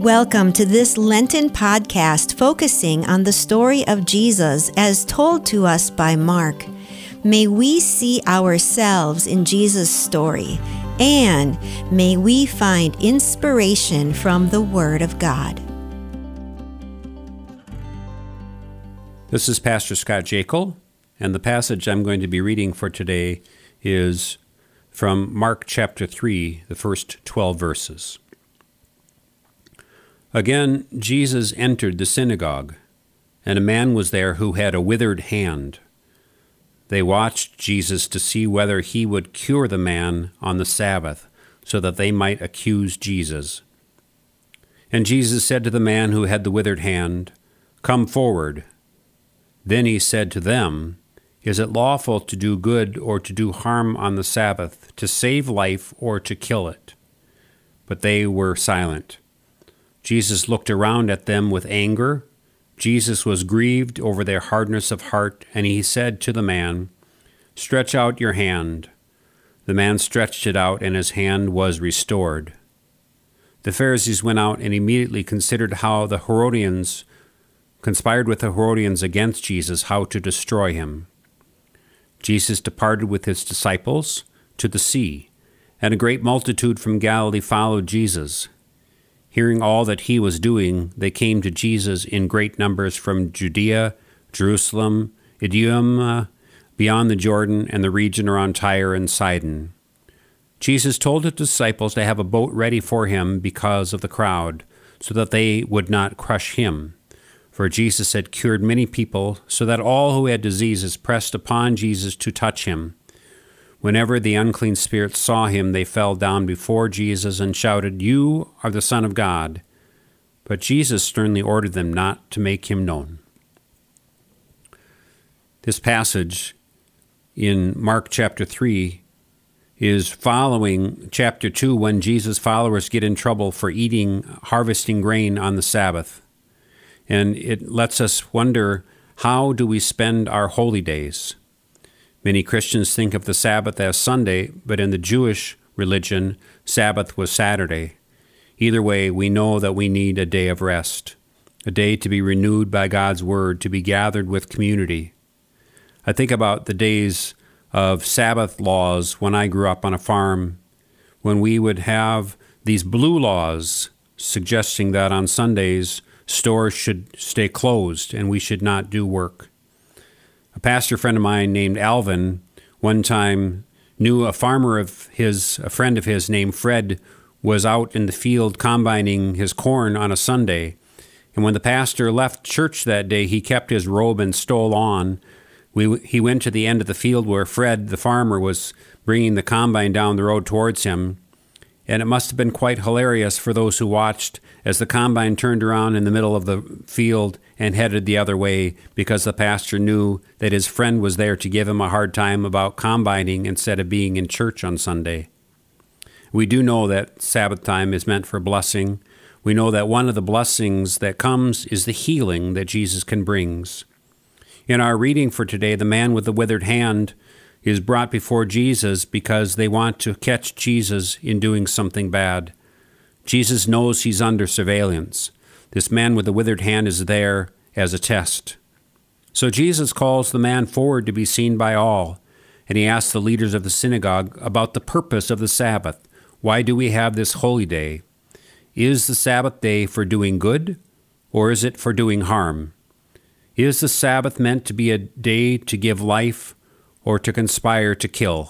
Welcome to this Lenten podcast focusing on the story of Jesus as told to us by Mark. May we see ourselves in Jesus' story, and may we find inspiration from the Word of God. This is Pastor Scott Jekyll, and the passage I'm going to be reading for today is from Mark chapter 3, the first 12 verses. Again, Jesus entered the synagogue, and a man was there who had a withered hand. They watched Jesus to see whether he would cure the man on the Sabbath, so that they might accuse Jesus. And Jesus said to the man who had the withered hand, "Come forward." Then he said to them, "Is it lawful to do good or to do harm on the Sabbath, to save life or to kill it?" But they were silent. Jesus looked around at them with anger. Jesus was grieved over their hardness of heart, and he said to the man, "Stretch out your hand." The man stretched it out, and his hand was restored. The Pharisees went out and immediately considered how the Herodians conspired with the Herodians against Jesus, how to destroy him. Jesus departed with his disciples to the sea, and a great multitude from Galilee followed Jesus. Hearing all that he was doing, they came to Jesus in great numbers from Judea, Jerusalem, Idumea, beyond the Jordan, and the region around Tyre and Sidon. Jesus told his disciples to have a boat ready for him because of the crowd, so that they would not crush him. For Jesus had cured many people, so that all who had diseases pressed upon Jesus to touch him. Whenever the unclean spirits saw him, they fell down before Jesus and shouted, "You are the Son of God." But Jesus sternly ordered them not to make him known. This passage in Mark chapter 3 is following chapter 2 when Jesus' followers get in trouble for harvesting grain on the Sabbath. And it lets us wonder, how do we spend our holy days? Many Christians think of the Sabbath as Sunday, but in the Jewish religion, Sabbath was Saturday. Either way, we know that we need a day of rest, a day to be renewed by God's Word, to be gathered with community. I think about the days of Sabbath laws when I grew up on a farm, when we would have these blue laws suggesting that on Sundays, stores should stay closed and we should not do work. A pastor friend of mine named Alvin one time knew a friend of his named Fred was out in the field combining his corn on a Sunday. And when the pastor left church that day, he kept his robe and stole on. He went to the end of the field where Fred, the farmer, was bringing the combine down the road towards him. And it must have been quite hilarious for those who watched as the combine turned around in the middle of the field and headed the other way, because the pastor knew that his friend was there to give him a hard time about combining instead of being in church on Sunday. We do know that Sabbath time is meant for blessing. We know that one of the blessings that comes is the healing that Jesus can bring. In our reading for today, the man with the withered hand is brought before Jesus because they want to catch Jesus in doing something bad. Jesus knows he's under surveillance. This man with the withered hand is there as a test. So Jesus calls the man forward to be seen by all, and he asks the leaders of the synagogue about the purpose of the Sabbath. Why do we have this holy day? Is the Sabbath day for doing good, or is it for doing harm? Is the Sabbath meant to be a day to give life, or to conspire to kill?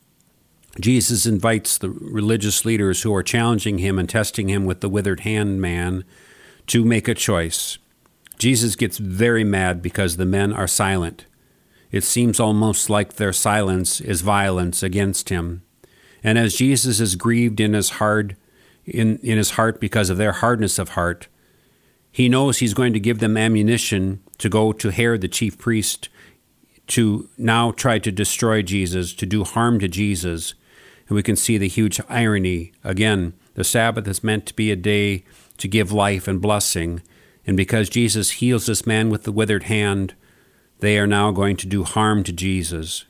Jesus invites the religious leaders who are challenging him and testing him with the withered hand man to make a choice. Jesus gets very mad because the men are silent. It seems almost like their silence is violence against him. And as Jesus is grieved in his heart because of their hardness of heart, he knows he's going to give them ammunition to go to Herod the chief priest to now try to destroy Jesus, to do harm to Jesus. And we can see the huge irony. Again, the Sabbath is meant to be a day to give life and blessing. And because Jesus heals this man with the withered hand, they are now going to do harm to Jesus.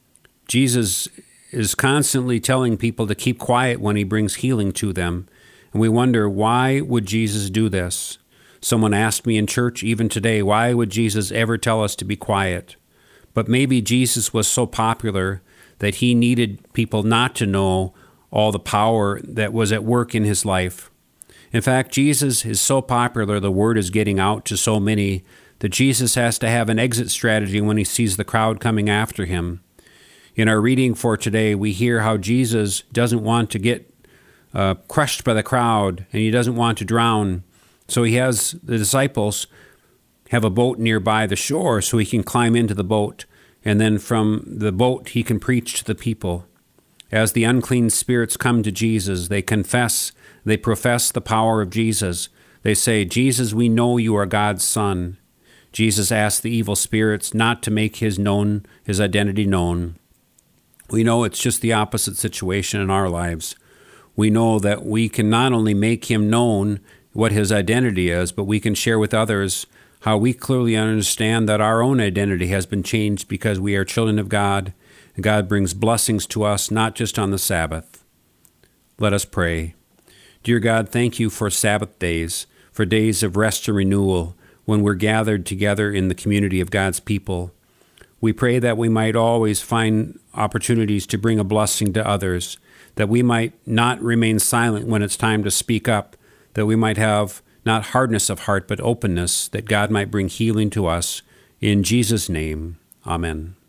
Jesus is constantly telling people to keep quiet when he brings healing to them. And we wonder, why would Jesus do this? Someone asked me in church even today, why would Jesus ever tell us to be quiet? But maybe Jesus was so popular that he needed people not to know all the power that was at work in his life. In fact, Jesus is so popular, the word is getting out to so many, that Jesus has to have an exit strategy when he sees the crowd coming after him. In our reading for today, we hear how Jesus doesn't want to get crushed by the crowd, and he doesn't want to drown. So he has the disciples have a boat nearby the shore so he can climb into the boat, and then from the boat he can preach to the people. As the unclean spirits come to Jesus, they profess the power of Jesus. They say, Jesus, we know you are God's Son. Jesus asked the evil spirits not to make his identity known. We know it's just the opposite situation in our lives. We know that we can not only make him known what his identity is, but we can share with others how we clearly understand that our own identity has been changed because we are children of God, and God brings blessings to us, not just on the Sabbath. Let us pray. Dear God, thank you for Sabbath days, for days of rest and renewal, when we're gathered together in the community of God's people. We pray that we might always find opportunities to bring a blessing to others, that we might not remain silent when it's time to speak up, that we might have not hardness of heart, but openness, that God might bring healing to us. In Jesus' name, amen.